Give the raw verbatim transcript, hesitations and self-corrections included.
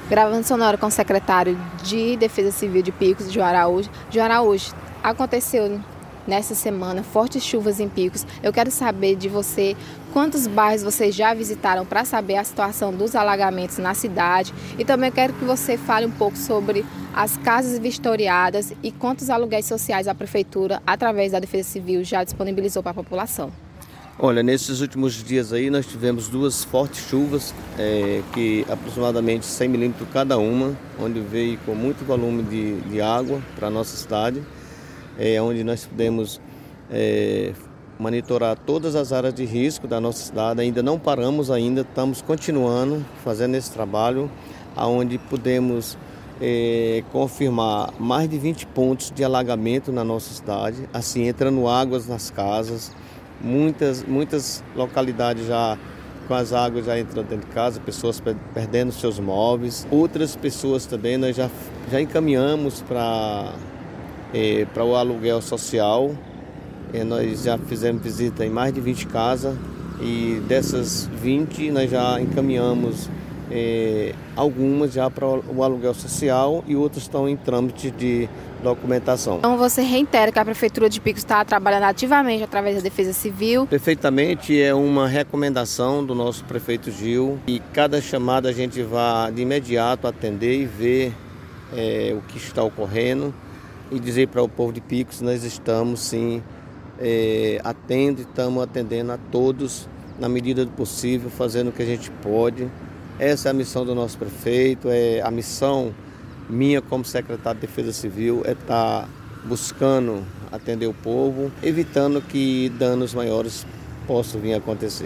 Gravando sonora com o secretário de Defesa Civil de Picos, João Araújo. João Araújo, aconteceu nessa semana fortes chuvas em Picos. Eu quero saber de você quantos bairros vocês já visitaram para saber a situação dos alagamentos na cidade. E também quero que você fale um pouco sobre as casas vistoriadas e quantos aluguéis sociais a Prefeitura, através da Defesa Civil, já disponibilizou para a população. Olha, nesses últimos dias aí nós tivemos duas fortes chuvas, é, que aproximadamente cem milímetros cada uma, onde veio com muito volume de, de água para a nossa cidade, é, onde nós pudemos é, monitorar todas as áreas de risco da nossa cidade. Ainda não paramos ainda, estamos continuando fazendo esse trabalho, onde pudemos é, confirmar mais de vinte pontos de alagamento na nossa cidade, assim, entrando águas nas casas. Muitas, muitas localidades já com as águas já entrando dentro de casa, pessoas perdendo seus móveis. Outras pessoas também nós já, já encaminhamos para é, para o aluguel social. É, nós já fizemos visita em mais de vinte casas e dessas vinte nós já encaminhamos é, algumas já para o aluguel social e outras estão em trâmite de documentação. Então você reitera que a Prefeitura de Picos está trabalhando ativamente através da Defesa Civil? Perfeitamente, é uma recomendação do nosso prefeito Gil e cada chamada a gente vai de imediato atender e ver é, o que está ocorrendo e dizer para o povo de Picos nós estamos sim é, atendo e estamos atendendo a todos na medida do possível, fazendo o que a gente pode. Essa é a missão do nosso prefeito, é a missão minha como secretário de Defesa Civil, é estar buscando atender o povo, evitando que danos maiores possam vir a acontecer.